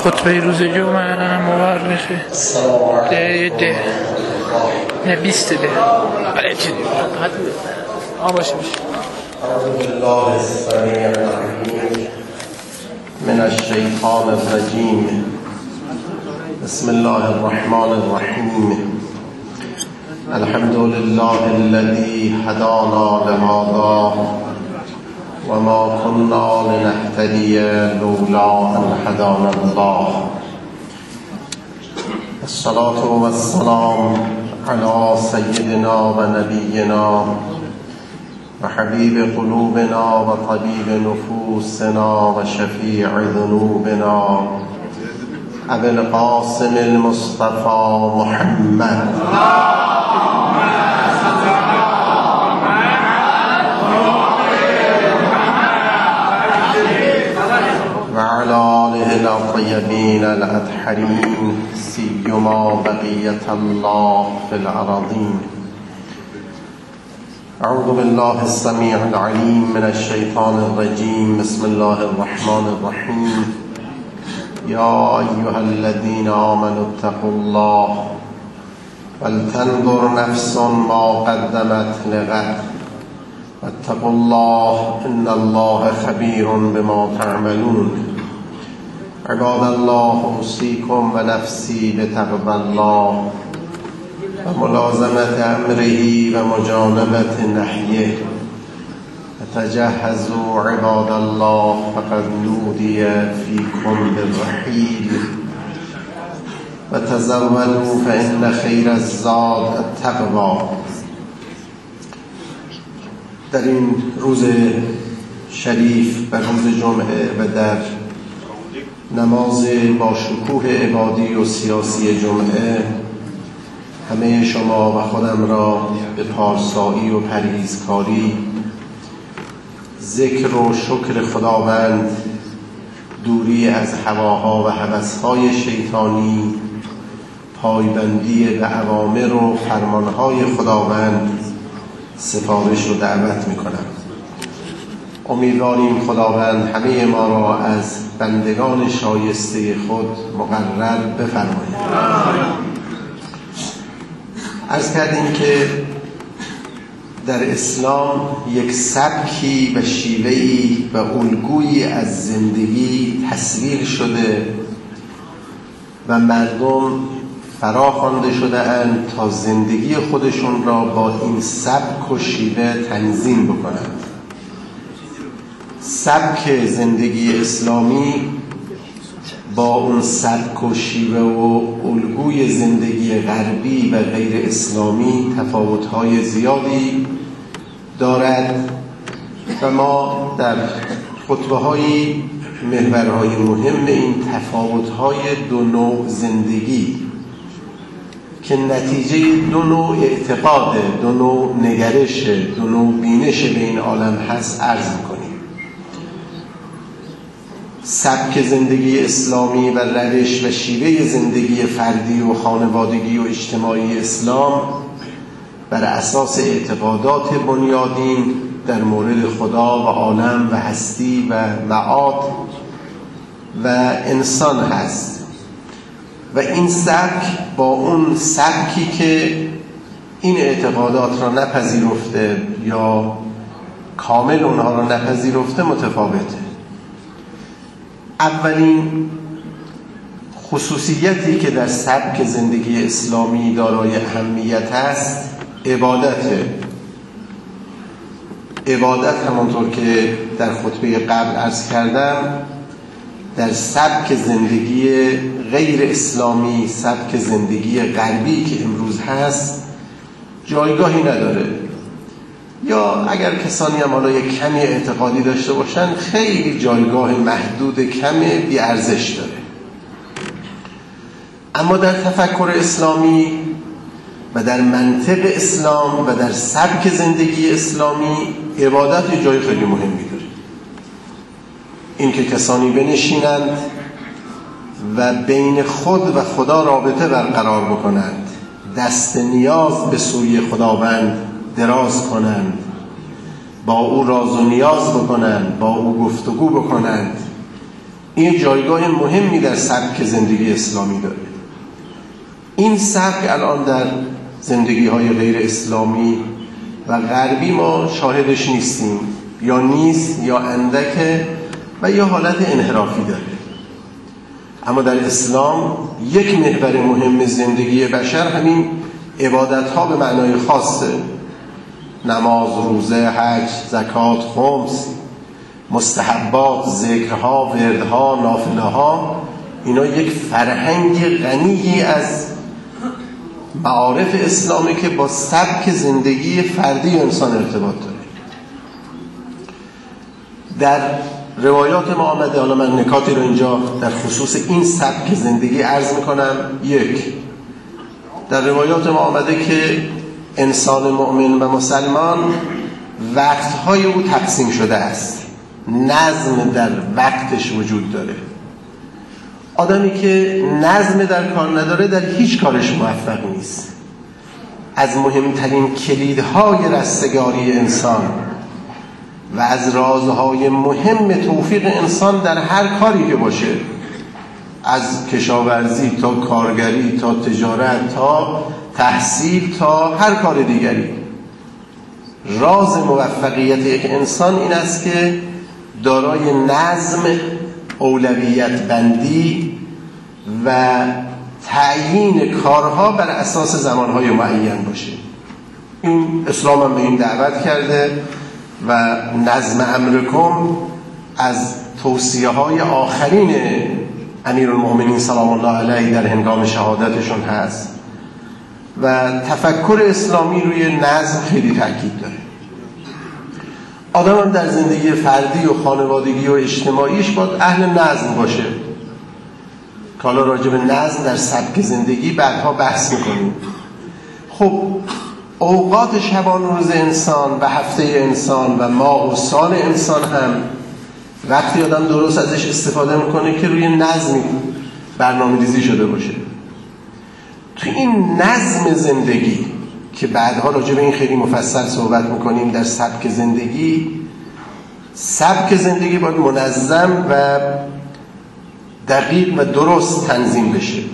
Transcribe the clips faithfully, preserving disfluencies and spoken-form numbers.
خطبه روز جمعه مورخه ده ده نه بیست ده بله چه آه باشه باشه. اعوذ بالله السمیع العلیم من الشیطان الرجیم. بسم الله الرحمن الرحیم. الحمد لله الذي هدانا لهذا وما كنا لنهتدي لولا أن هدانا الله. الصلاة والسلام على سيدنا ونبينا وحبيب قلوبنا وطبيب نفوسنا وشفيع ذنوبنا أبي القاسم المصطفى محمد وعلى آله الطيبين الأطهرين سيما بقية الله في الأراضين. أعوذ بالله السميع العليم من الشيطان الرجيم. بسم الله الرحمن الرحيم. يا أيها الذين آمنوا اتقوا الله ولتنظر نفس ما قدمت لغد واتقوا الله إن الله خبير بما تعملون. عباد الله أوصيكم ونفسي بتقوى الله وملازمة أمره ومجانبة نهيه. فتجهزوا عباد الله فقد نودي فيكم بالرحيل. وتزودوا فإن خير الزاد التقوى. در این روز شریف و روز جمعه و در نماز با شکوه عبادی و سیاسی جمعه همه شما و خودم را به پارسایی و پرهیزکاری، ذکر و شکر خداوند، دوری از هواها و هوسهای شیطانی، پایبندی به اوامر و فرمانهای خداوند سفارش و دعوت میکنم. امیدواریم خداوند همه ما را از بندگان شایسته خود مقرر بفرماید. عرض کردیم که در اسلام یک سبکی و شیوهی و الگویی از زندگی تصویر شده و مردم فراخوانده شده اند تا زندگی خودشون را با این سبک و شیوه تنظیم بکنند. سبک زندگی اسلامی با اون سبک و شیوه و الگوی زندگی غربی و غیر اسلامی تفاوت‌های زیادی دارد و ما در خطبه‌های محورهای مهم این تفاوت‌های دو نوع زندگی که نتیجه دو نوع اعتقاد، دو نوع نگرش، دو نوع بینش به این عالم هست عرض می‌کنیم. سبک زندگی اسلامی و روش و شیوه زندگی فردی و خانوادگی و اجتماعی اسلام بر اساس اعتقادات بنیادین در مورد خدا و عالم و هستی و معاد و انسان هست و این سبک با اون سبکی که این اعتقادات را نپذیرفته یا کامل اونها را نپذیرفته متفاوته. اولین خصوصیتی که در سبک زندگی اسلامی دارای اهمیت است عبادته. عبادت همانطور که در خطبه قبل عرض کردم در سبک زندگی غیر اسلامی، سبک زندگی غربی که امروز هست جایگاهی نداره، یا اگر کسانی هم حالا یک کمی اعتقادی داشته باشن خیلی جایگاه محدود کم بی ارزش داره. اما در تفکر اسلامی و در منطق اسلام و در سبک زندگی اسلامی عبادت جای خیلی مهمی داره. این که کسانی بنشینند و بین خود و خدا رابطه برقرار بکنند، دست نیاز به سوی خداوند دراز کنند، با او راز و نیاز بکنند، با او گفتگو بکنند، این جایگاه مهمی در سبک زندگی اسلامی داره. این سبک الان در زندگی های غیر اسلامی و غربی ما شاهدش نیستیم، یا نیست یا اندکه و یا حالت انحرافی داره. اما در اسلام یک محور مهم زندگی بشر همین عبادت ها به معنای خاصه، نماز، روزه، حج، زکات، خمس، مستحبات، ذکرها، وردها، نافله ها، اینا یک فرهنگ غنی از معارف اسلامی که با سبک زندگی فردی انسان ارتباط داره. در روایات ما آمده، حالا من نکاتی رو اینجا در خصوص این سبک زندگی عرض میکنم. یک، در روایات ما آمده که انسان مؤمن و مسلمان وقتهای او تقسیم شده است، نظم در وقتش وجود داره. آدمی که نظم در کار نداره در هیچ کارش موفق نیست. از مهمترین کلیدهای رستگاری انسان و از رازهای مهم توفیق انسان در هر کاری که باشه، از کشاورزی تا کارگری تا تجارت تا تحصیل تا هر کار دیگری، راز موفقیت یک انسان این است که دارای نظم، اولویت بندی و تعیین کارها بر اساس زمانهای معین باشه. این اسلام هم به این دعوت کرده و نظم امرکم از توصیه های آخرین امیرالمؤمنین سلام الله علیه در هنگام شهادتشون هست و تفکر اسلامی روی نظم خیلی تاکید داره. آدم هم در زندگی فردی و خانوادگی و اجتماعیش باید اهل نظم باشه. که حالا راجع به نظم در سبک زندگی بعدها بحث میکنیم. خب اوقات شبان روز انسان و هفته انسان و ماه و سال انسان هم وقتی آدم درست ازش استفاده میکنه که روی نظمی برنامه ریزی شده باشه. تو این نظم زندگی که بعدها راجع به این خیلی مفصل صحبت میکنیم در سبک زندگی، سبک زندگی باید منظم و دقیق و درست تنظیم بشه.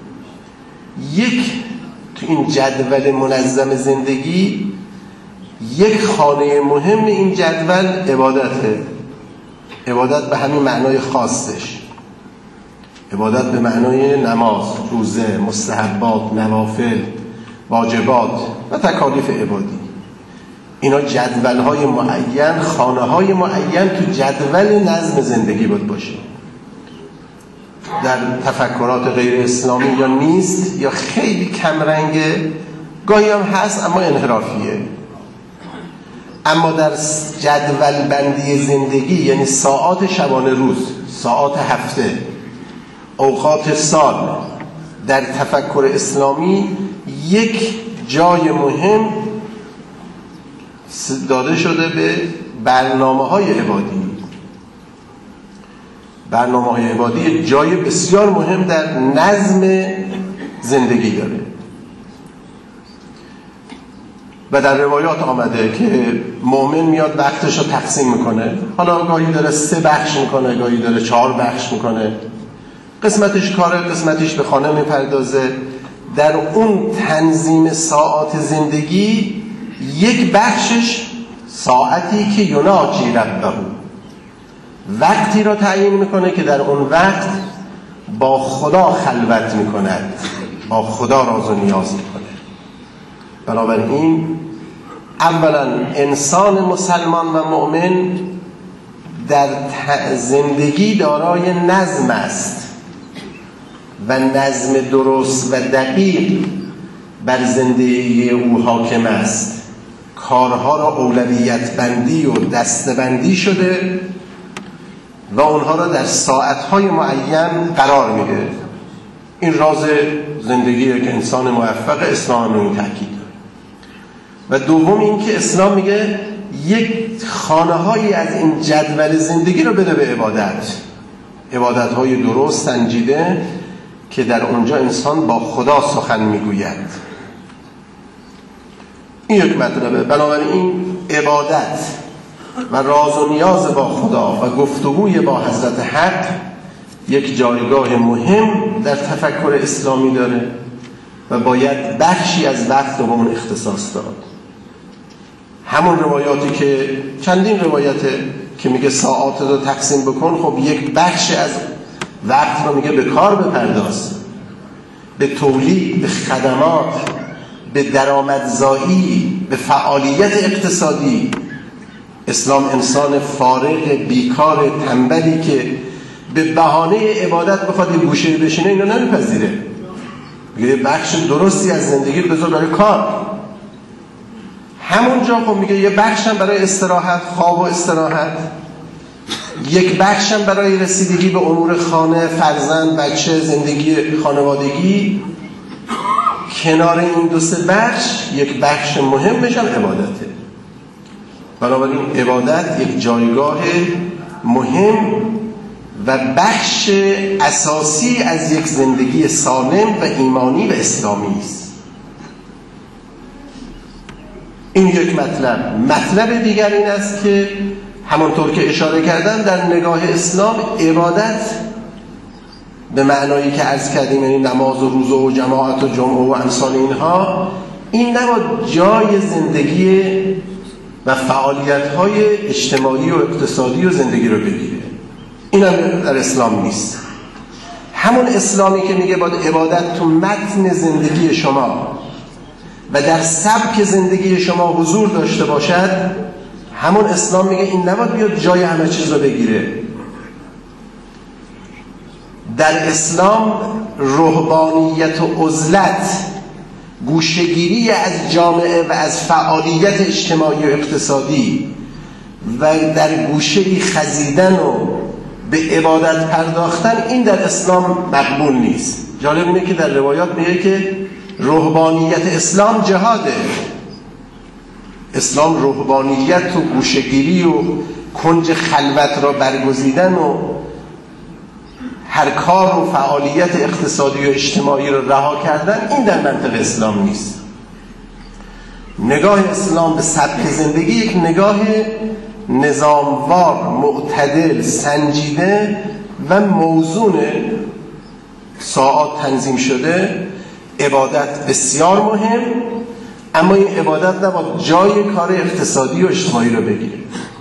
یک تو این جدول منظم زندگی یک خانه مهم این جدول عبادته. عبادت به همین معنای خاصش، عبادت به معنای نماز، روزه، مستحبات، نوافل، واجبات و تکالیف عبادی. اینا جدول‌های معین، خانه‌های معین تو جدول نظم زندگی باید باشه. در تفکرات غیر اسلامی یا نیست یا خیلی کم رنگه، گاهی هم هست اما انحرافیه. اما در جدول بندی زندگی، یعنی ساعات شبانه روز، ساعات هفته، اوقات سال، در تفکر اسلامی یک جای مهم داده شده به برنامه‌های عبادی. برنامه‌های عبادی جای بسیار مهم در نظم زندگی داره و در روایات آمده که مؤمن میاد وقتش رو تقسیم میکنه. حالا گاهی داره سه بخش میکنه، گاهی داره چهار بخش میکنه، قسمتش کاره، قسمتش به خانه میپردازه. در اون تنظیم ساعات زندگی یک بخشش ساعتی که یناجی ربه، وقتی را تعیین میکنه که در اون وقت با خدا خلوت میکند، با خدا راز و نیاز میکنه. بنابراین اولا انسان مسلمان و مؤمن در زندگی دارای نظم است و نظم درست و دقیق بر زندگی او حاکم است. کارها را اولویت بندی و دسته بندی شده و اونها را در ساعتهای معین قرار میده. این راز زندگیه که انسان موفق اسلام رو این تاکید داره. و دوم این که اسلام میگه یک خانه‌هایی از این جدول زندگی رو بده به عبادت، عبادت‌های درست سنجیده که در اونجا انسان با خدا سخن میگوید. این یک مطلبه. بنابراین عبادت و راز و نیاز با خدا و گفتگوی با حضرت حق یک جایگاه مهم در تفکر اسلامی داره و باید بخشی از وقت رو به اون اختصاص داد. همون روایاتی که چندین روایته که میگه ساعات رو تقسیم بکن، خب یک بخش از وقت رو میگه به کار بپرداز، به تولید، به خدمات، به درآمدزایی، به فعالیت اقتصادی. اسلام انسان فارغ، بیکار، تنبلی که به بهانه عبادت بخواد یه گوشه بشینه اینو نمیپذیره. میگه بخش درستی از زندگی رو بذار برای کار. همونجا خب میگه یه بخشم برای استراحت، خواب و استراحت، یک بخشم برای رسیدگی به امور خانه، فرزند، بچه، زندگی خانوادگی. کنار این دو سه بخش یک بخش مهمش هم عبادته. بنابراین عبادت یک جایگاه مهم و بخش اساسی از یک زندگی سالم و ایمانی و اسلامی است. این یک مطلب. مطلب دیگر این است که همانطور که اشاره کردم در نگاه اسلام عبادت به معنایی که عرض کردیم، یعنی نماز و روزه و جماعت و جمعه و امثال اینها، این نباید جای زندگی و فعالیت‌های اجتماعی و اقتصادی و زندگی رو بگیره. این هم در اسلام نیست. همون اسلامی که میگه باید عبادت تو متن زندگی شما و در سبک زندگی شما حضور داشته باشد، همون اسلام میگه این نباید بیاد جای همه چیز رو بگیره. در اسلام رهبانیت و عزلت، گوشه‌گیری از جامعه و از فعالیت اجتماعی و اقتصادی و در گوشه‌ای خزیدن و به عبادت پرداختن، این در اسلام مقبول نیست. جالب اینه که در روایات میگه که رهبانیت اسلام جهاده. اسلام رهبانیت و گوشه‌گیری و کنج خلوت را برگزیدن و هر کار و فعالیت اقتصادی و اجتماعی را رها کردن، این در منطق اسلام نیست. نگاه اسلام به سبک زندگی یک نگاه نظاموار، معتدل، سنجیده و موزون، ساعات تنظیم شده. عبادت بسیار مهم، اما این عبادت نباید جای کار اقتصادی و اجتماعی رو بگیره.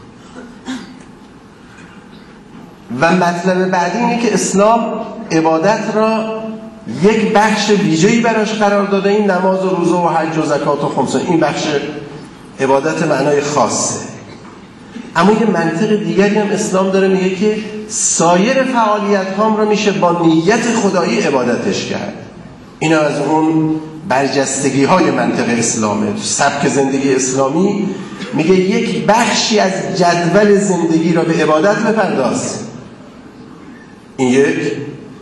و مطلب بعدی اینه که اسلام عبادت را یک بخش ویژه‌ای براش قرار داده. این نماز و روزه و حج و زکات و خمسه، این بخش عبادت معنای خاصه. اما یه منطق دیگری هم اسلام داره، میگه که سایر فعالیت هام رو میشه با نیت خدایی عبادتش کرد. این از اون برجستگی های منطق اسلامه. تو سبک زندگی اسلامی میگه یک بخشی از جدول زندگی را به عبادت بپرداز. این یک.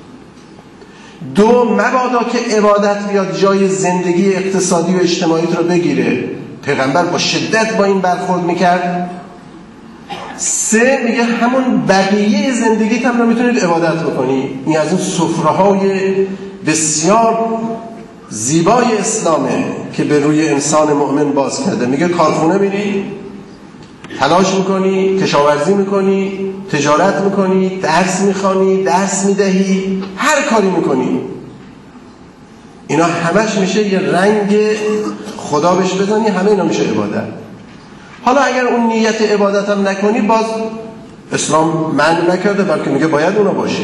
دو، مبادا که عبادت بیاد جای زندگی اقتصادی و اجتماعی رو بگیره. پیغمبر با شدت با این برخورد میکرد. سه، میگه همون بقیه زندگیت هم رو میتونید عبادت بکنی. این از اون سفره‌های بسیار زیبای اسلامه که به روی انسان مؤمن باز کرده. میگه کارخونه میری، تلاش میکنی، کشاورزی میکنی، تجارت میکنی، درس میخوانی، درس میدهی، هر کاری میکنی، اینا همش میشه یه رنگ خدا بهش بزنی، همه اینا میشه عبادت. حالا اگر اون نیت عبادت هم نکنی، باز اسلام منع نکرده، بلکه میگه باید اونا باشه.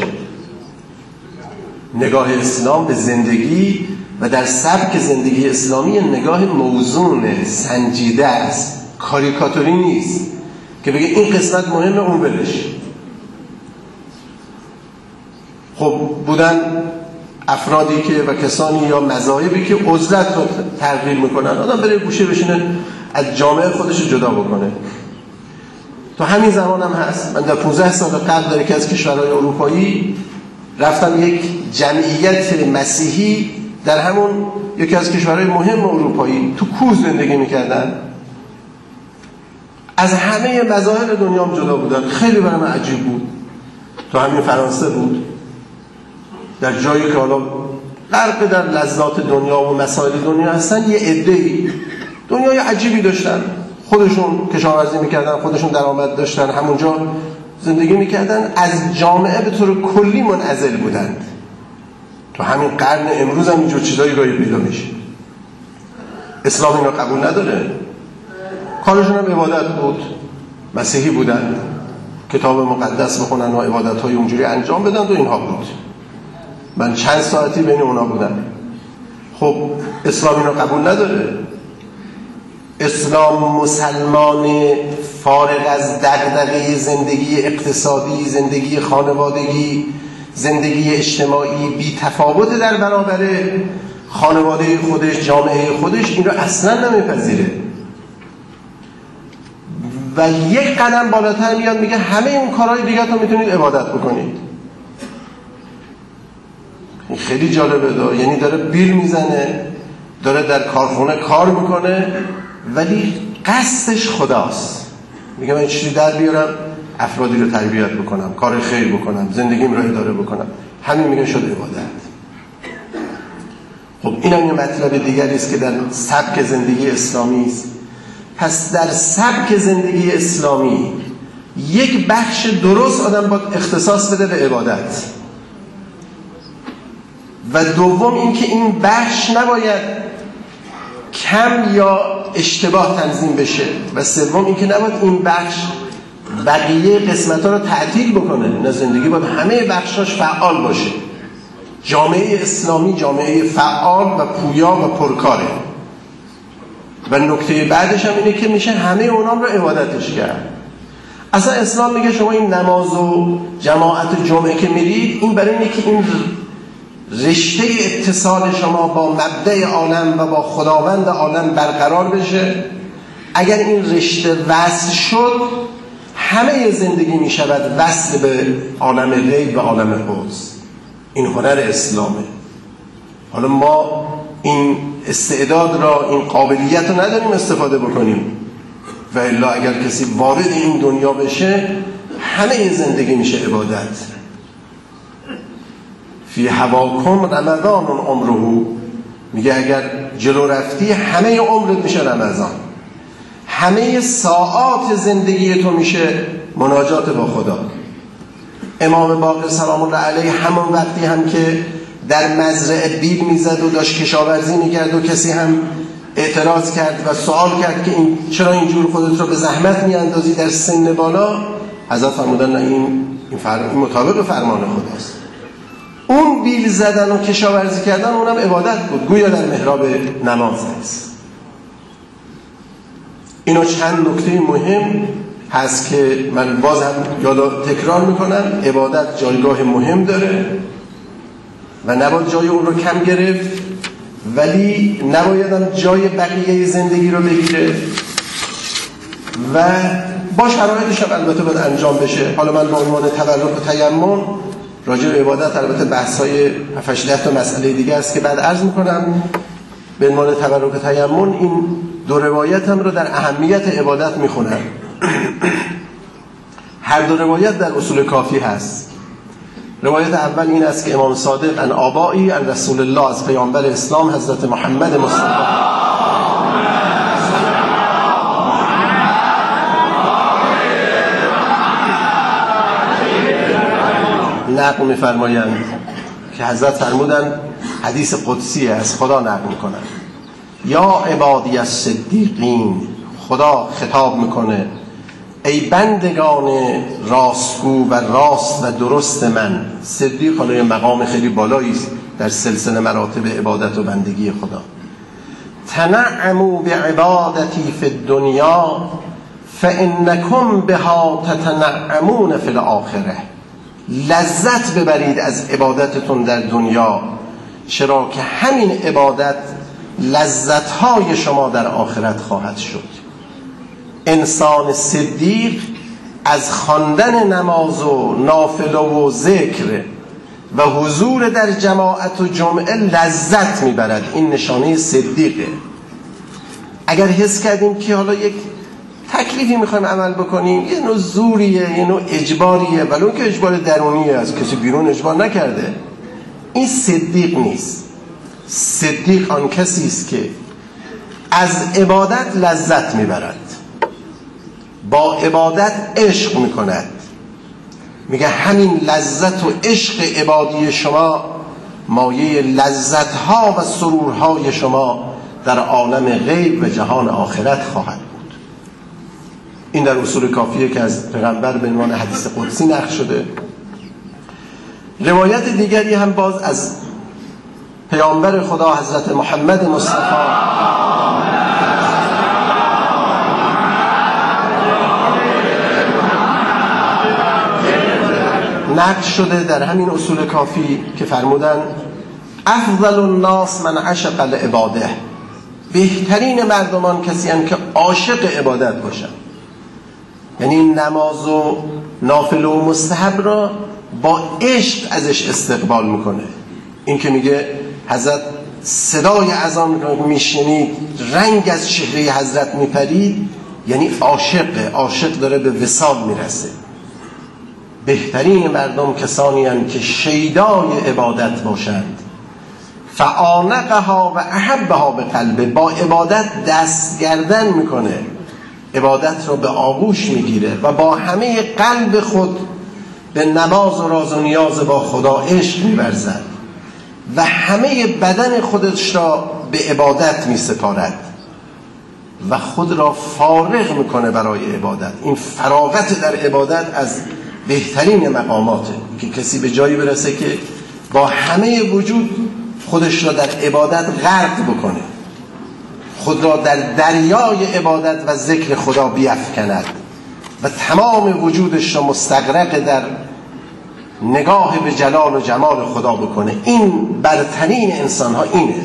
نگاه اسلام به زندگی و در سبک زندگی اسلامی نگاه موزون، سنجیده است، کاریکاتوری نیست که بگه این قسمت مهمه اون بلش. خب بودن افرادی که و کسانی یا مذاهبی که عزلت رو تغییر میکنن، آدم بره گوشه بشینه از جامعه خودش جدا بکنه. تو همین زمان هم هست. من در پانزده سال قبل در یکی از کشورهای اروپایی رفتم یک جمعیت مسیحی در همون یکی از کشورهای مهم اروپایی تو کوز زندگی میکردن. از همه مذاهب دنیا هم جدا بودن. خیلی برای من عجیب بود. تو همین فرانسه بود، در جایی که حالا غرق در لذات دنیا و مسائل دنیا هستن، یه عده‌ای دنیای عجیبی داشتن، خودشون کشاورزی میکردن، خودشون درآمد داشتن، همونجا زندگی میکردن، از جامعه به طور کلی منعزل بودند. تو همین قرن امروز هم اینجور چیزایی گاهی پیدا میشه. اسلام اینا قبول نداره. کارشون هم عبادت بود، مسیحی بودند، کتاب مقدس بخونن و عبادت‌های اونجوری انجام بدن و اینها بود. من چند ساعتی بین اونا بودم. خب اسلام اینو قبول نداره. اسلام مسلمان فارغ از دغدغه زندگی اقتصادی، زندگی خانوادگی، زندگی اجتماعی بی تفاوت در برابر خانواده خودش، جامعه خودش، این رو اصلا نمیپذیره و یک قدم بالاتر میاد میگه همه اون کارهای دیگه تو میتونید عبادت بکنید. این خیلی جالبه دا. یعنی داره بیل میزنه، داره در کارخونه کار میکنه ولی قصدش خداست. میگه من چیزی در بیارم افرادی رو تربیت بکنم، کار خیر بکنم، زندگیم رو اداره بکنم. همین میگه شد عبادت. خب این هم یه مطلب دیگری است که در سبک زندگی اسلامی است. پس در سبک زندگی اسلامی یک بخش درست آدم باید اختصاص بده به عبادت و دوم این که این بخش نباید کم یا اشتباه تنظیم بشه و سوم این که نباید این بخش بقیه قسمت‌ها رو تعطیل بکنه. نه، زندگی باید همه بخشاش فعال باشه. جامعه اسلامی جامعه فعال و پویا و پرکاره و نکته بعدش هم اینه که میشه همه اونام رو عبادتش کرد. اصلا اسلام میگه شما این نماز و جماعت جمعه که میرید این برای اینه که این رشته اتصال شما با مبدأ عالم و با خداوند عالم برقرار بشه. اگر این رشته وصل شد همه زندگی میشود وصل به عالم غیب و عالم قدس. این هنر اسلامه. حالا ما این استعداد را، این قابلیت رو نداریم استفاده بکنیم و الا اگر کسی وارد این دنیا بشه همه زندگی میشه عبادت. فی هواکم رمضان عمره، میگه اگر جلو رفتی همه عمرت میشه رمضان، همه ساعات زندگی تو میشه مناجات با خدا. امام باقر سلام الله علیه همون وقتی هم که در مزرعه بیل میزد و داشت کشاورزی میکرد و کسی هم اعتراض کرد و سوال کرد که این چرا اینجور خودت رو به زحمت میاندازی در سن بالا، حضرت فرمودن نه، این این, فر... این مطابق فرمان خداست. اون بیل زدن و کشاورزی کردن اونم عبادت بود، گویا در محراب نماز است. اینا چند نکته مهم هست که من باز هم یاد تکرار میکنم. عبادت جایگاه مهم داره و نباید جای اون رو کم گرفت، ولی نباید هم جای بقیه زندگی رو بگیره و با شرایطش هم البته باید انجام بشه. حالا من با عنوان تبرک و تیمم راجع به عبادت البته بحث‌های هفت هشت تا مسئله دیگه است که بعد عرض میکنم. به عنوان تبرک و تیمم این دو روایت هم رو در اهمیت عبادت میخونم. هر دو روایت در اصول کافی هست. روایت اول این است که امام صادق ان آبایی ان رسول الله، از پیامبر اسلام حضرت محمد مصطفی نقل می‌فرمایند که حضرت فرمودند، حدیث قدسی از خدا نقل می‌کنند، یا عبادی الصدیقین، خدا خطاب میکنه ای بندگان راستگو و راست و درست من. صدیق حالا یه مقام خیلی بالایی است در سلسله مراتب عبادت و بندگی خدا. تنعموا بعبادتی فی الدنیا فانکم بها تتنعمون فی الاخره. لذت ببرید از عبادتتون در دنیا، چرا که همین عبادت لذت‌های شما در آخرت خواهد شد. انسان صدیق از خواندن نماز و نافله و ذکر و حضور در جماعت و جمعه لذت میبرد. این نشانه صدیقه. اگر حس کردیم که حالا یک تکلیفی میخوایم عمل بکنیم، یه نوع زوریه، یه نوع اجباریه، ولی اون که اجبار درونیه، از کسی بیرون اجبار نکرده، این صدیق نیست. صدیق آن کسی است که از عبادت لذت میبرد، با عبادت عشق میکند، میگه همین لذت و عشق عبادی شما مایه لذت‌ها و سرورهای شما در عالم غیب و جهان آخرت خواهد بود. این در اصول کافیه که از پیغمبر به عنوان حدیث قدسی نقل شده. روایت دیگری هم باز از پیامبر خدا حضرت محمد مصطفی نقل شده در همین اصول کافی که فرمودن افضل الناس من عشق العباده، بهترین مردمان کسی هستند که عاشق عبادت باشن، یعنی نماز و نافله و مستحب را با عشق ازش استقبال میکنه. این که میگه حضرت صدای اذان را میشنید رنگ از چهره حضرت میپرید، یعنی عاشقه، عاشق داره به وصال میرسه. بهترین مردم کسانی هستند که شیدای عبادت باشند، فعانقها و احبها به قلبه، با عبادت دست گردن میکنه، عبادت رو به آغوش میگیره و با همه قلب خود به نماز و راز و نیاز با خدا عشق می‌ورزد و همه بدن خودش را به عبادت میسپارد و خود را فارغ میکنه برای عبادت. این فراغت در عبادت از بهترین مقاماته که کسی به جایی برسه که با همه وجود خودش را در عبادت غرق بکنه، خود را در دریای عبادت و ذکر خدا بیفکند و تمام وجودش را مستغرق در نگاه به جلال و جمال خدا بکنه. این برترین انسان ها اینه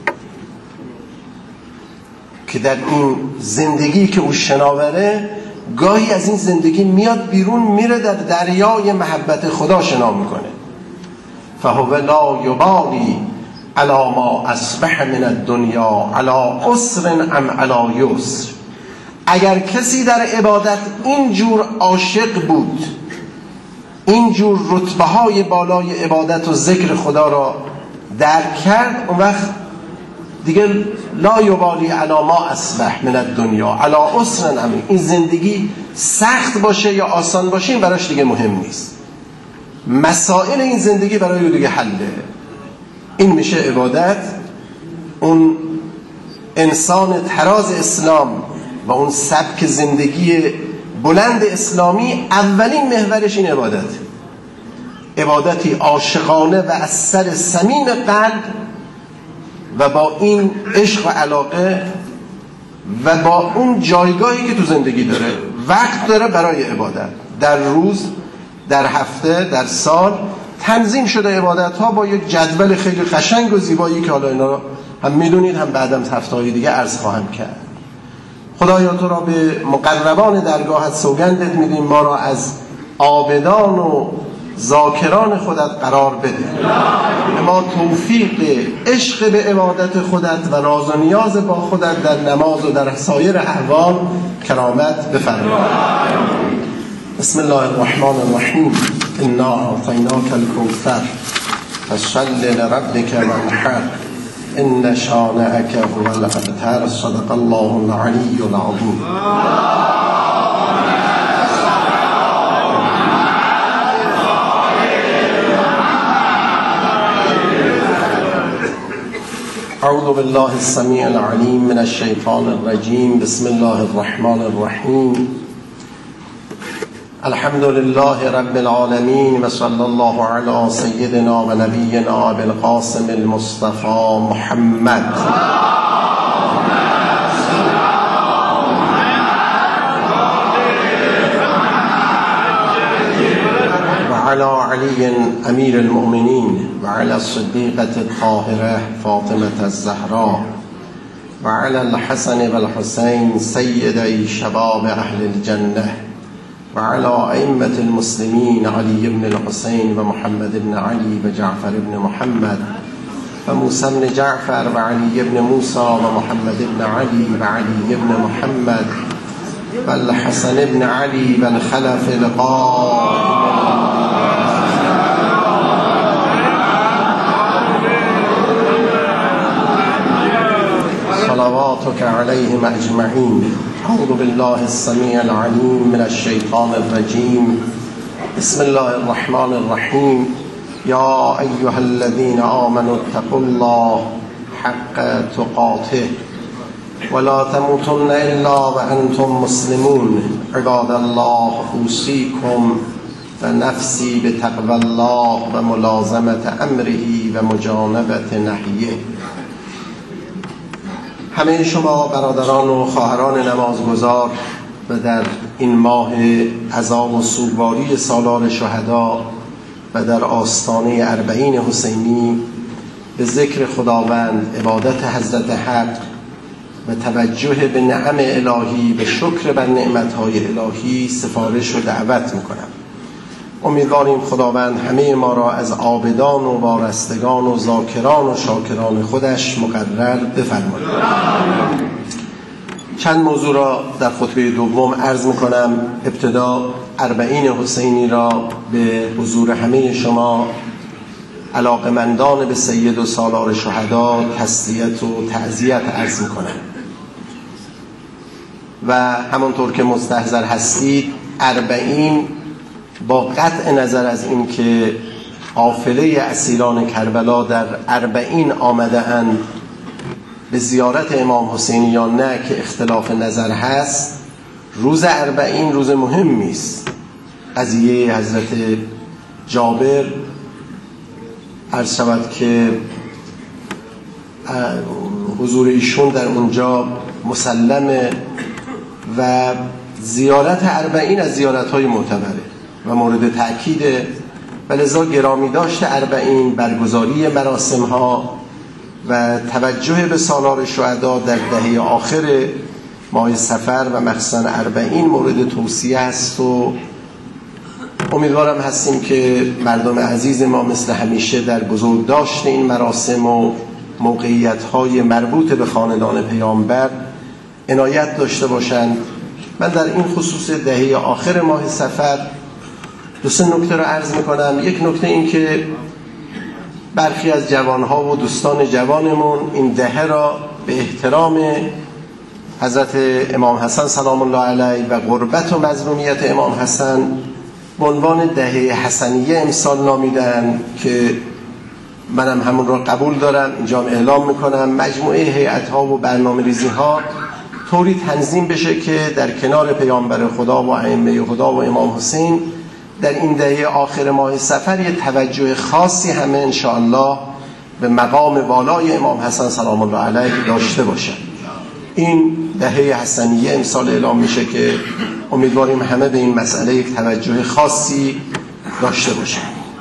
که در این زندگی که او شناوره گاهی از این زندگی میاد بیرون، میره در دریای محبت خدا شنا میکنه. فهو لا یبالی علی ما اصبح من الدنیا علی عسر ام علی یسر. اگر کسی در عبادت اینجور عاشق بود، اینجور رتبه های بالای عبادت و ذکر خدا را درک کرد، اون وقت دیگه لا یبالی علی ما اصبح من الدنیا علی عسر ام، این زندگی سخت باشه یا آسان باشه این براش دیگه مهم نیست، مسائل این زندگی برای او دیگه حله. این میشه عبادت. اون انسان تراز اسلام و اون سبک زندگی بلند اسلامی اولین محورش این عبادت، عبادتی عاشقانه و از سر صمیم قلب و با این عشق و علاقه و با اون جایگاهی که تو زندگی داره وقت داره برای عبادت. در روز، در هفته، در سال تنظیم شده عبادت ها با یک جدول خیلی قشنگ و زیبایی که حالا اینا هم میدونید، هم بعدم هفته‌های دیگه عرض خواهم کرد. خدایا تو را به مقربان درگاهت سوگندت میدیم، ما را از عابدان و ذاکران خودت قرار بده، به ما توفیق عشق به عبادت خودت و راز و نیاز با خودت در نماز و در سایر احوال کرامت بفرما. بسم الله الرحمن الرحیم. انا اعطیناک الکوثر فصل لربک وانحر ان شانئک هو الابتر. صدق الله العلی العظیم. اعوذ بالله السمیع العلیم من الشیطان الرجیم. بسم الله الرحمن الرحیم. الحمد لله رب العالمین و صلی الله علی سیدنا و نبینا ابی القاسم المصطفى محمد و علی علی امیر المؤمنین و علی الصدیقة الطاهرة فاطمة الزهراء و علی الحسن و الحسین سیدی شباب اهل الجنة و علی ائمة المسلمین علی بن الحسین و محمد بن علی و جعفر بن محمد و موسی بن جعفر و علی بن موسی و محمد بن علی و علی بن محمد و الحسن بن علی و الخلف القائم. صلواتك عليهم أجمعين. أعوذ بالله السميع العليم من الشيطان الرجيم. بسم الله الرحمن الرحیم. یا ایها الذین آمنوا اتقوا الله حق تقاته ولا تموتن الا وانتم مسلمون. عباد الله اوصیکم و نفسی بتقوی الله و ملازمت امره و مجانبت نهیه. همه شما برادران و خواهران نمازگزار و در این ماه عزا و سوگواری سالار شهدا و در آستانه اربعین حسینی به ذکر خداوند، عبادت حضرت حق و توجه به نعم الهی، به شکر بر نعمتهای الهی سفارش و دعوت میکنم. امیدواریم خداوند همه ما را از عابدان و وارستگان و ذاکران و شاکران خودش مقرر بفرماید. چند موضوع را در خطبه دوم عرض میکنم. ابتدا اربعین حسینی را به حضور همه شما علاقمندان به سید و سالار شهدا تسلیت و تعزیت عرض میکنم و همانطور که مستحضر هستید اربعین با قطع نظر از این که قافله اسیران کربلا در اربعین آمده اند به زیارت امام حسین یا نه که اختلاف نظر هست، روز اربعین روز مهمی است. قضیه حضرت جابر عرض شود که حضور ایشون در اونجا مسلمه و زیارت اربعین از زیارت‌های معتبره و مورد تأکیده و لذا گرامی داشت اربعین برگزاری مراسم‌ها و توجه به سالار شهدا در دهه آخر ماه صفر و مخصوصاً اربعین مورد توصیه است و امیدوارم هستیم که مردم عزیز ما مثل همیشه در بزرگداشت این مراسم و موقعیت‌های مربوط به خاندان پیامبر عنایت داشته باشند. من در این خصوص دهه آخر ماه صفر دو سه نکته را عرض میکنم. یک نکته این که برخی از جوانها و دوستان جوانمون این دهه را به احترام حضرت امام حسن سلام الله علیه و غربت و مظلومیت امام حسن به عنوان دهه حسنیه امسال نامیدن که منم همون را قبول دارم. اینجا اعلام میکنم مجموعه هیئت‌ها و برنامه‌ریزی‌ها طوری تنظیم بشه که در کنار پیامبر خدا و ائمه خدا و امام حسین در این دهه آخر ماه صفر یه توجه خاصی همه انشاءالله به مقام والای امام حسن سلام الله علیه داشته باشن. این دهه حسنیه امسال اعلام میشه که امیدواریم همه به این مسئله یک توجه خاصی داشته باشن.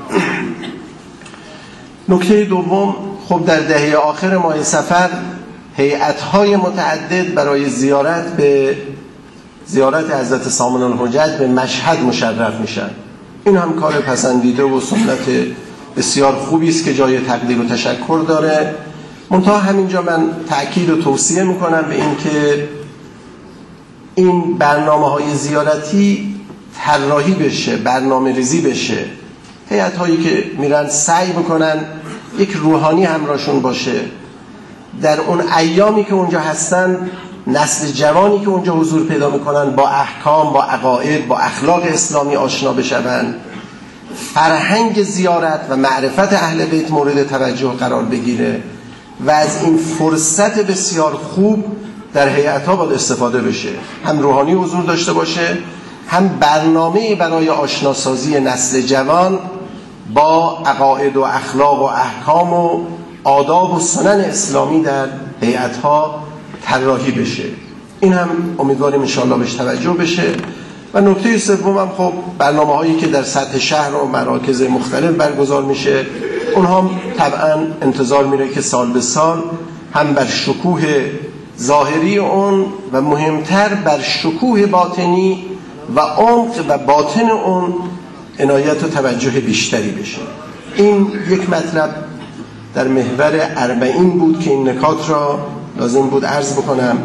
نکته دوم، خب در دهه آخر ماه صفر هیئت‌های متعدد برای زیارت به زیارت حضرت سامن الحجت به مشهد مشرف میشن. این هم کار پسندیده و سنت بسیار خوبی است که جای تقدیر و تشکر داره. منتها همینجا من تأکید و توصیه میکنم به این که این برنامه‌های زیارتی طراحی بشه، برنامه ریزی بشه. هیئت‌هایی که میرن سعی بکنن یک روحانی همراهشون باشه. در اون ایامی که اونجا هستن نسل جوانی که اونجا حضور پیدا میکنن با احکام، با عقاید، با اخلاق اسلامی آشنا بشون، فرهنگ زیارت و معرفت اهل بیت مورد توجه قرار بگیره و از این فرصت بسیار خوب در هیئت‌ها باید استفاده بشه. هم روحانی حضور داشته باشه، هم برنامه‌ای برای آشناسازی نسل جوان با عقاید و اخلاق و احکام و آداب و سنن اسلامی در هیئت‌ها طراحی بشه. این هم امیدواریم انشاءالله بهش توجه بشه. و نکته سوم هم خب برنامه‌هایی که در سطح شهر و مراکز مختلف برگزار میشه، اونها هم طبعا انتظار میره که سال به سال هم بر شکوه ظاهری اون و مهمتر بر شکوه باطنی و عمق و باطن اون عنایت و توجه بیشتری بشه. این یک مطلب در محور اربعین بود که این نکات را لازم بود عرض بکنم.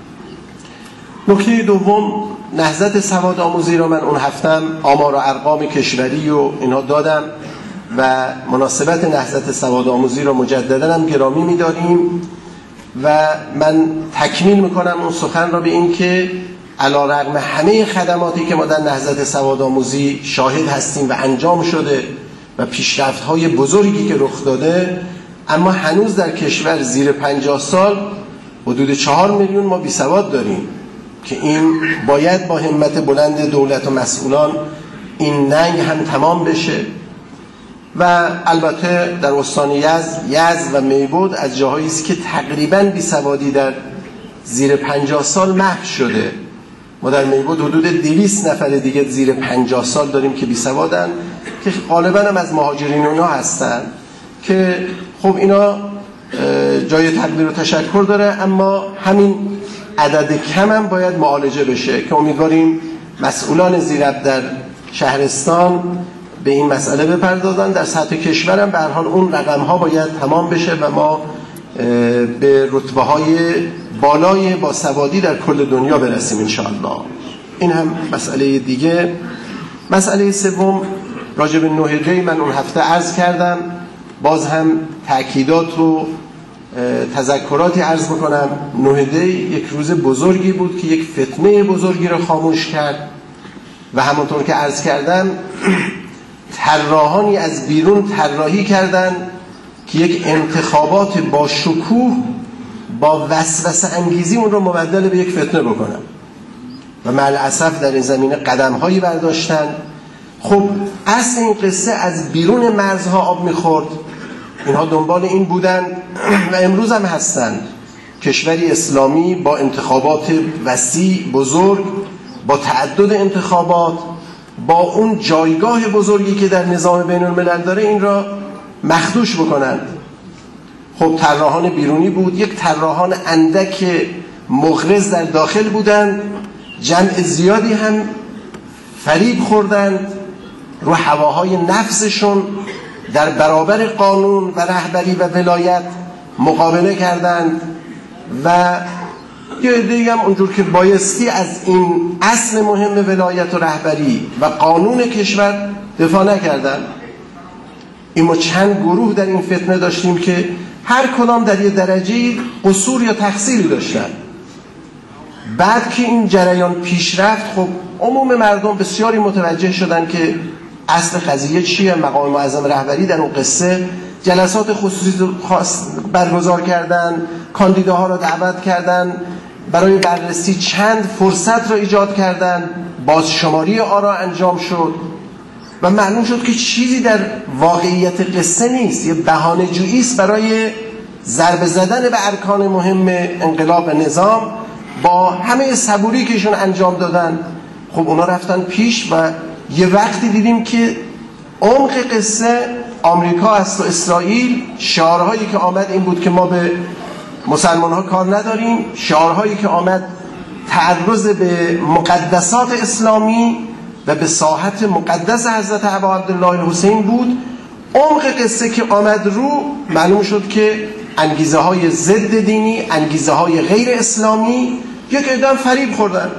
نکته دوم، نهضت سواد آموزی را من اون هفتم آمار و ارقام کشوری و اینها دادم و مناسبت نهضت سواد آموزی را مجددا هم گرامی می‌داریم و من تکمیل میکنم اون سخن را به این که علیرغم همه خدماتی که ما در نهضت سوادآموزی شاهد هستیم و انجام شده و پیشرفت‌های بزرگی که رخ داده، اما هنوز در کشور زیر پنجاه سال حدود چهار میلیون ما بی سواد داریم که این باید با همت بلند دولت و مسئولان این ننگ هم تمام بشه. و البته در استان یزد یزد و میبود از جاهایی است که تقریباً بی سوادی در زیر پنجاه سال محو شده. ما در میبود حدود دویست نفر دیگه زیر پنجاه سال داریم که بی سوادن که غالباً هم از مهاجرین اونا هستن که خب اینا جای تقدیر و تشکر داره، اما همین عدد کم هم باید معالجه بشه که امیدواریم مسئولان زیرب در شهرستان به این مسئله بپردازن. در سطح کشورم به هر حال اون رقم ها باید تمام بشه و ما به رتبه های بالای باسوادی در کل دنیا برسیم انشاءالله. این هم مسئله دیگه. مسئله سوم راجع به نه دی من اون هفته عرض کردم، باز هم تأکیدات و تذکراتی عرض بکنم. نه دی یک روز بزرگی بود که یک فتنه بزرگی رو خاموش کرد و همونطور که عرض کردم طراحانی از بیرون طراحی کردن که یک انتخابات با شکوه با وسوسه انگیزی اون رو مبدل به یک فتنه بکنن و مع الاسف در این زمینه قدم هایی برداشتن. خب اصل این قصه از بیرون مرزها آب میخورد، اینها دنبال این بودن و امروز هم هستند. کشوری اسلامی با انتخابات وسیع بزرگ، با تعدد انتخابات، با اون جایگاه بزرگی که در نظام بین الملل داره این را مخدوش بکنند. خب طراحان بیرونی بود، یک طراحان اندک مغرض در داخل بودند، جمع زیادی هم فریب خوردند، رو هواهای نفسشون در برابر قانون و رهبری و ولایت مقابله کردند و یه عده‌ای هم اونجور که بایستی از این اصل مهم ولایت و رهبری و قانون کشور دفاع نکردند. این ما چند گروه در این فتنه داشتیم که هر کدام در یه درجه قصور یا تقصیری داشتن. بعد که این جریان پیش رفت، خب عموم مردم بسیاری متوجه شدن که اصل قضیه چیه. مقام معظم رهبری در اون قصه جلسات خصوصی خاص برگزار کردن، کاندیداها را دعوت کردن، برای بررسی چند فرصت را ایجاد کردن، بازشماری آرا انجام شد و معلوم شد که چیزی در واقعیت قصه نیست، یه بهانه‌جویی است برای ضربه زدن به ارکان مهم انقلاب نظام با همه صبوری که ایشون انجام دادن. خب اونا رفتن پیش و یه وقتی دیدیم که عمق قصه آمریکا است و اسرائیل. شعارهایی که آمد این بود که ما به مسلمان ها کار نداریم، شعارهایی که آمد تعرض به مقدسات اسلامی و به ساحت مقدس حضرت ابا عبدالله الحسین بود. عمق قصه که آمد رو معلوم شد که انگیزه های ضد دینی، انگیزه های غیر اسلامی یک عده فریب خوردن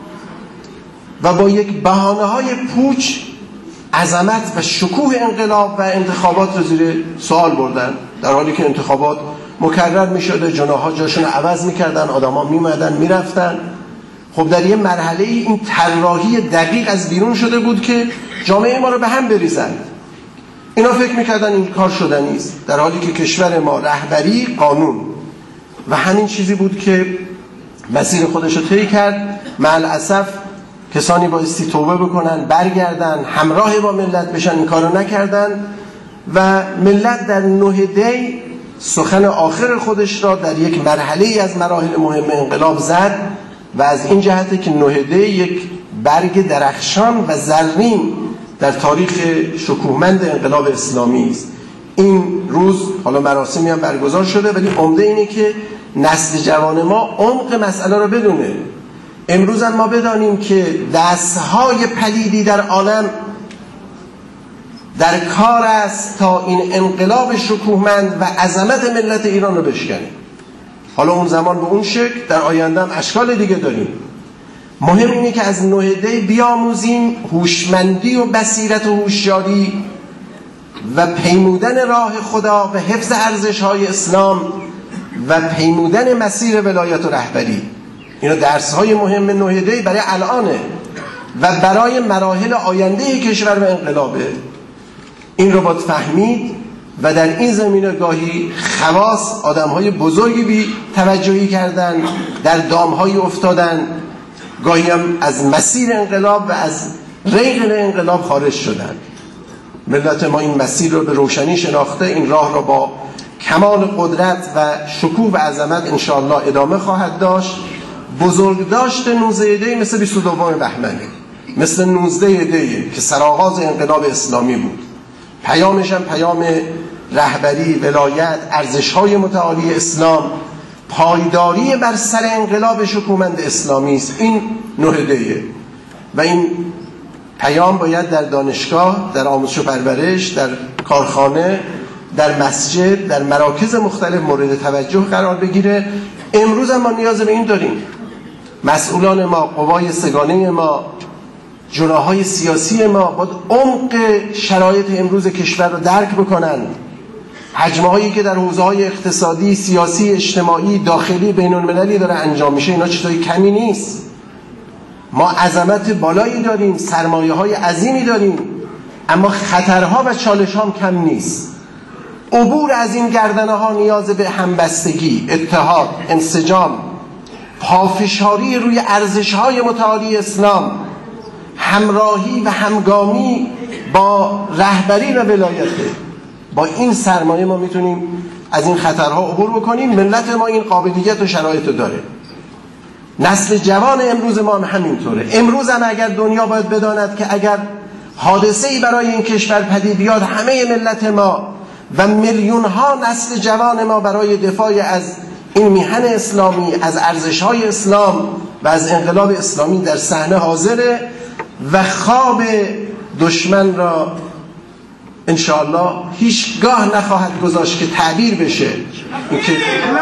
و با یک بهانه های پوچ عظمت و شکوه انقلاب و انتخابات رو زیر سوال بردن، در حالی که انتخابات مکرر می شده، جناها جاشون عوض می کردن، آدم ها می مدن می رفتن. خب در یه مرحله ای این طراحی دقیق از بیرون شده بود که جامعه ما رو به هم بریزن. اینا فکر می کردن این کار شدنی است، در حالی که کشور ما رهبری قانون و همین چیزی بود که مسیر خودش رو طی کرد. مع الاسف کسانی بایستی توبه بکنن، برگردن، همراه با ملت بشن، این کارو نکردن و ملت در نه دی سخن آخر خودش را در یک مرحله ای از مراحل مهم انقلاب زد و از این جهته که نه دی یک برگ درخشان و زرین در تاریخ شکوهمند انقلاب اسلامی است. این روز حالا مراسمی هم برگزار شده، ولی عمده اینه که نسل جوان ما عمق مسئله رو بدونه. امروز هم ما بدانیم که دستهای پلیدی در عالم در کار است تا این انقلاب شکوهمند و عظمت ملت ایران رو بشکنه. حالا اون زمان به اون شکل، در آینده هم اشکال دیگه داریم. مهم اینه که از نه دی بیاموزیم هوشمندی و بصیرت و هوشیاری و پیمودن راه خدا و حفظ ارزش‌های اسلام و پیمودن مسیر ولایت و رهبری. اینا درس‌های مهم نهضه برای الانه و برای مراحل آینده کشور و انقلابه. این رو باید فهمید و در این زمینه گاهی خواص آدم‌های بزرگی بی توجهی کردن، در دام‌های افتادن، گاهی هم از مسیر انقلاب و از ریل انقلاب خارج شدن. ملت ما این مسیر رو به روشنی شناخته، این راه رو با کمال قدرت و شکوه و عظمت انشاءالله ادامه خواهد داشت. بزرگداشت نوزده دی مثل بیست و دوم بهمنه، مثل نوزده دی که سرآغاز انقلاب اسلامی بود. پیامش هم پیام رهبری، ولایت، ارزش‌های متعالی اسلام، پایداری بر سر انقلاب شکوهمند اسلامی است. این نهضه و این پیام باید در دانشگاه، در آموزش و پرورش، در کارخانه، در مسجد، در مراکز مختلف مورد توجه قرار بگیره. امروز هم ما نیاز به این داریم. مسئولان ما، قوای سگانه ما، جناح‌های سیاسی ما باید عمق شرایط امروز کشور رو درک بکنن. حجم‌هایی که در حوزه‌های اقتصادی، سیاسی، اجتماعی، داخلی، بین‌المللی داره انجام میشه، اینا چیزای کمی نیست. ما عظمت بالایی داریم، سرمایه‌های عظیمی داریم، اما خطرها و چالش‌ها هم کم نیست. عبور از این گردنه‌ها نیاز به همبستگی، اتحاد، انسجام، پافشاری روی ارزش‌های متعالی اسلام، همراهی و همگامی با رهبری و ولایته. با این سرمایه ما میتونیم از این خطرها عبور بکنیم. ملت ما این قابلیت و شرایط رو داره. نسل جوان امروز ما هم همینطوره. امروز هم اگر دنیا باید بداند که اگر حادثه‌ای برای این کشور پدید بیاد، همه ملت ما و میلیون ها نسل جوان ما برای دفاع از این میهن اسلامی، از ارزش‌های اسلام و از انقلاب اسلامی در صحنه حاضره و خواب دشمن را انشاءالله هیچگاه نخواهد گذاشت که تعبیر بشه. این که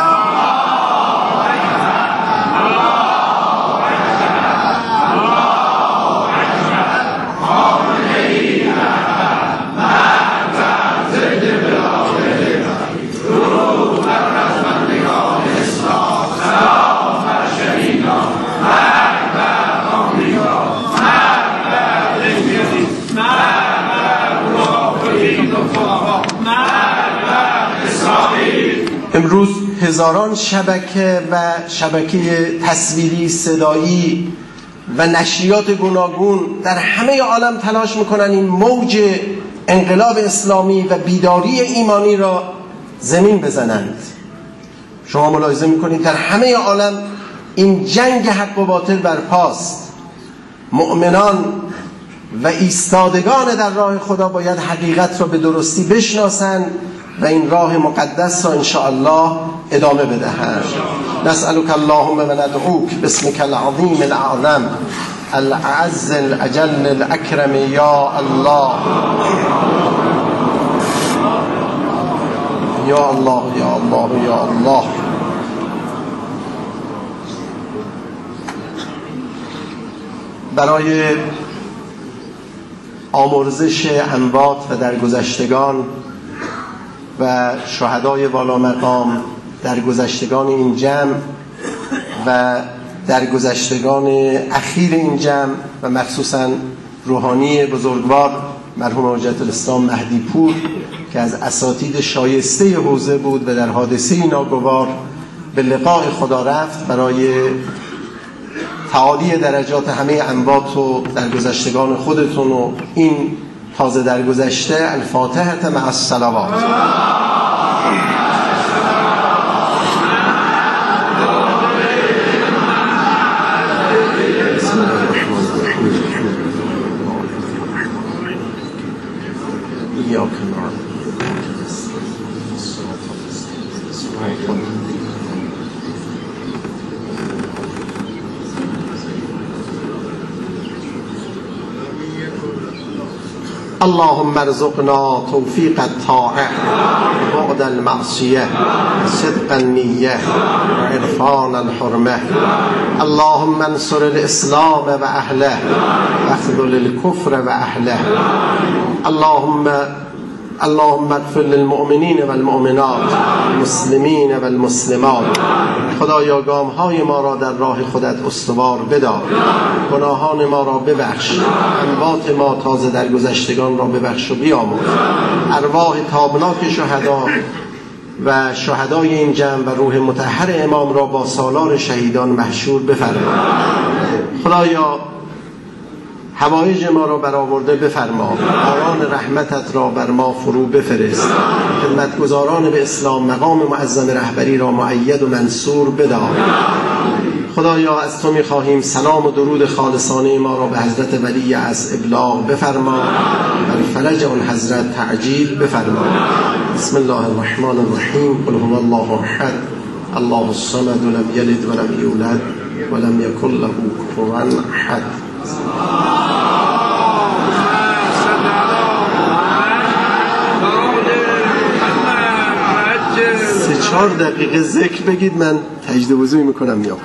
امروز هزاران شبکه و شبکه تصویری، صدایی و نشریات گوناگون در همه عالم تلاش میکنن این موج انقلاب اسلامی و بیداری ایمانی را زمین بزنند. شما ملاحظه میکنید در همه عالم این جنگ حق و باطل برپاست. مؤمنان و ایستادگان در راه خدا باید حقیقت را به درستی بشناسند و این راه مقدس را انشاءالله ادامه بدهند. نسألك اللهم و ندعوک باسمك العظیم الاعظم الاعز الاجل الاکرم یا الله یا الله یا الله یا الله. برای آمرزش اموات و درگذشتگان و شهدای والا مقام، درگذشتگان این جمع و درگذشتگان اخیر این جمع و مخصوصا روحانی بزرگوار مرحوم حجت الاسلام مهدی پور که از اساتید شایسته حوزه بود و در حادثه ناگوار به لقاء خدا رفت، برای تعالی درجات همه اموات و درگذشتگان خودتون و این تازه درگذشته، الفاتحه مع الصلوات. اللهم ارزقنا توفیق الطاعه بعد المعصیه صدق النیه عرفان الحرمه. اللهم انصر الاسلام و اهله واخذل الكفر و اهله. اللهم اللهم اغفر للمؤمنین و المؤمنات المسلمین و المسلمات. خدایا گام‌های ما را در راه خودت استوار بدار، گناهان ما را ببخش، اموات ما تازه در گذشتگان را ببخش و بیامرز. ارواح تابناک شهدا و شهدای این جمع و روح مطهر امام را با سالار شهیدان محشور بفرما. خدایا حوایج ما را برآورده بفرما، باران رحمتت را بر ما فرو بفرست. خدمتگزاران به اسلام مقام معظم رهبری را مؤید و منصور بدار. خدایا از تو می‌خواهیم سلام و درود خالصانه ما را به حضرت ولی از ابلاغ بفرما و فرج آن حضرت تعجیل بفرما. بسم الله الرحمن الرحیم. قل هو الله احد الله الصمد لم یلد ولم یولد ولم یکن له کفوا احد. سه چهار دقیقه ذکر بگید، من تجدید وضوئی میکنم میام.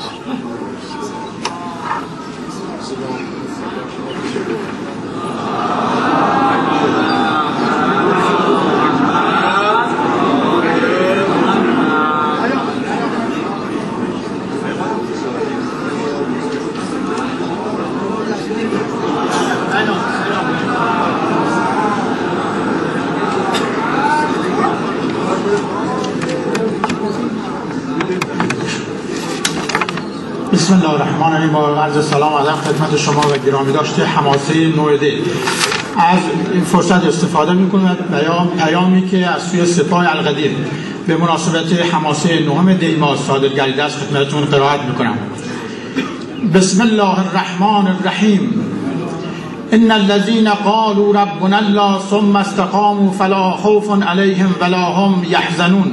بسم الله الرحمن الرحیم. با عرض سلام ادب خدمت شما و گرامی داشته حماسه نوعده. از این فرصت استفاده میکنم بیان پیامی که از سوی سپاه القدیر به مناسبت حماسه نهم دی ماه صادر گردیده است خدمتتون قرائت میکنم. بسم الله الرحمن الرحیم. ان الذين قالوا ربنا الله ثم استقاموا فلا خوف عليهم ولا هم يحزنون.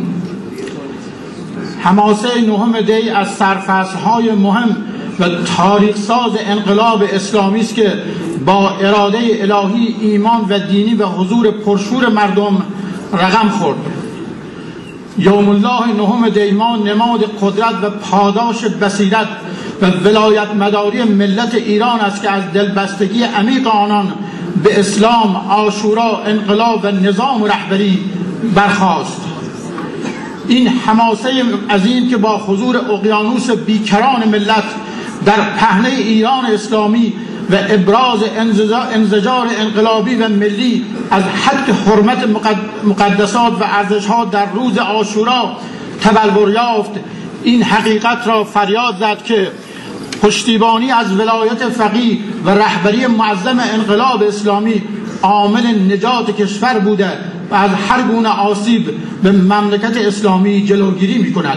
حماسه نهم دی از سرفصل‌های مهم و تاریخ ساز انقلاب اسلامی است که با اراده الهی ایمان و دینی و حضور پرشور مردم رقم خورد. یوم الله نهم دی ماه نماد قدرت و پاداش بصیرت و ولایت مداری ملت ایران است که از دلبستگی عمیق آنان به اسلام، عاشورا، انقلاب و نظام رهبری برخاست. این حماسه عظیم که با حضور اقیانوس بیکران ملت در پهنه ایران اسلامی و ابراز انزجار انقلابی و ملی از حد حرمت مقدسات و ارزش‌ها در روز عاشورا تبلور یافت، این حقیقت را فریاد زد که پشتیبانی از ولایت فقیه و رهبری معظم انقلاب اسلامی عامل نجات کشور بوده و از هر گونه آسیب به مملکت اسلامی جلوگیری می‌کند.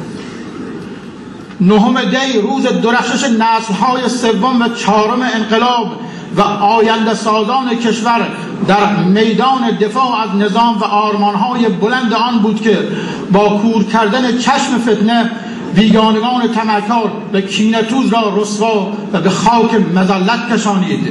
نهم دی روز درخشش نسل‌های سوم و چهارم انقلاب و آینده سازان کشور در میدان دفاع از نظام و آرمان‌های بلند آن بود که با کور کردن چشم فتنه بیگانگان طمعکار و کینه‌توز را رسوا و به خاک مذلت کشانید.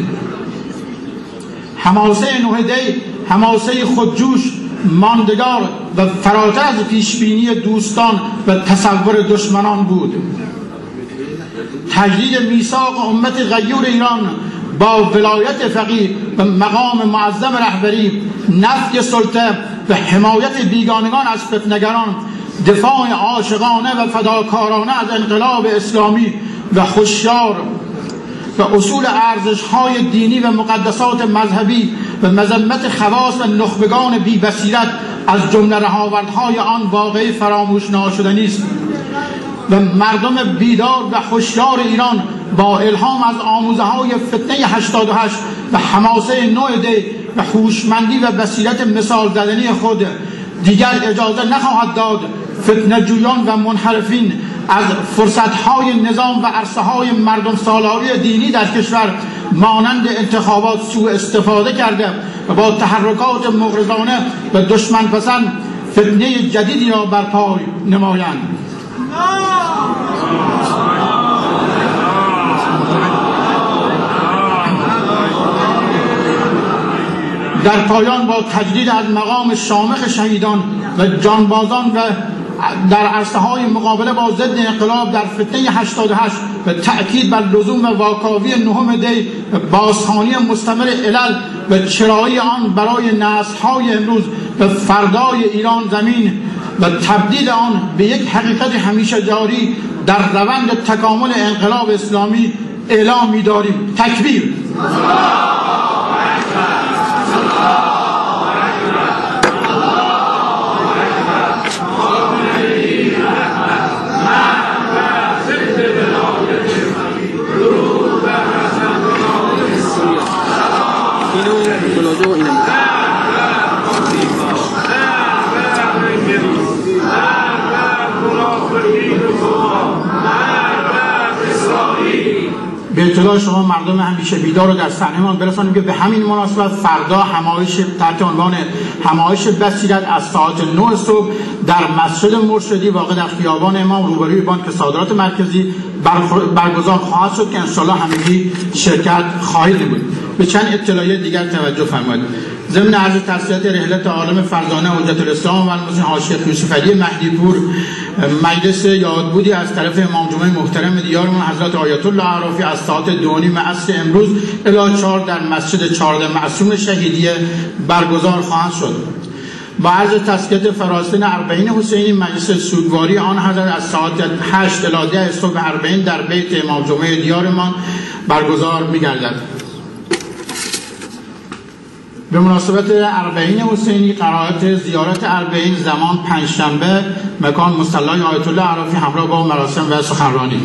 حماسه نه دی حماسه خودجوش، ماندگار و فراتر از پیشبینی دوستان و تصور دشمنان بود. تجدید میثاق امت غیور ایران با ولایت فقیه و مقام معظم رهبری، نفی سلطه و حمایت بیگانگان از فتنگران، دفاع عاشقانه و فداکارانه از انقلاب اسلامی و هوشیار و اصول ارزش‌های دینی و مقدسات مذهبی و مذمت خواص و نخبگان بی بصیرت از جمله رهاوردهای آن واقعی فراموش ناشدنی است و مردم بیدار و هوشیار ایران با الهام از آموزه‌های فتنه هشتاد و هشت و حماسه نو دی و هوشمندی و بصیرت مثال زدنی خود دیگر اجازه نخواهد داد فتنه جویان و منحرفین از فرصت‌های نظام و عرصه‌های مردم سالاری دینی در کشور مانند انتخابات سوء استفاده کرده و با تحرکات مغرضانه و دشمن پسند فتنه جدیدی را برپا نمایند. در پایان با تجدید از مقام شامخ شهیدان و جانبازان و در عرصه‌های مقابله با ضد انقلاب در فتنه هشتاد و هشت و تأکید بر لزوم واکاوی نهم دی بازخوانی مستمر علل و چرایی آن برای نسل‌های امروز به فردای ایران زمین و تبدیل آن به یک حقیقت همیشه جاری در روند تکامل انقلاب اسلامی اعلام می‌داریم. تکبیر. به اطلاع شما مردم همیشه بیدار رو در صحنه‌مان برسانیم که به همین مناسبت فردا همایش تحت عنوان همایش بصیرت از ساعت نه صبح در مسجد مرشدی واقع در خیابان امام روبروی بانک صادرات مرکزی برگزار خواهد شد که انشاءالله همگی شرکت خواهید بود. به چند اطلاعیه دیگر توجه فرمایید. ضمن عرض تسلیت رحلت عالم فرزانه حجت الاسلام و المسلمین حاج یوسف علی مهدی پور، مجلس یادبودی از طرف امام جمعه محترم دیارمون حضرت آیت الله عرافی از ساعت دو و نیم عصر امروز الی چهار در مسجد چهارده معصوم شهیدیه برگزار خواهد شد. با عرض تسلیت فراسین اربعین حسینی، مجلس سوگواری آن حضرت از ساعت هشت الی ده صبح اربعین در بیت امام جمعه دیارمان برگزار می‌گردد. به مناسبت اربعین حسینی قرائت زیارت اربعین زمان پنجشنبه، مکان مصلی آیت الله عرافی همراه با مراسم و سخنرانی.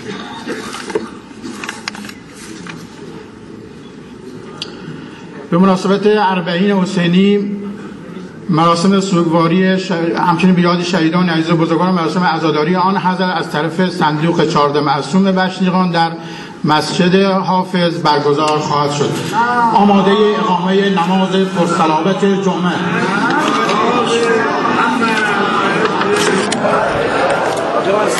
به مناسبت اربعین حسینی مراسم سوگواری ش... همچنین بیاد شهیدان عزیز بزرگان مراسم عزاداری آن حضرت از طرف صندوق چهارده معصوم بشنیقان در مسجد حافظ برگزار خواهد شد. آماده اقامه نماز پرصلابت جمعه.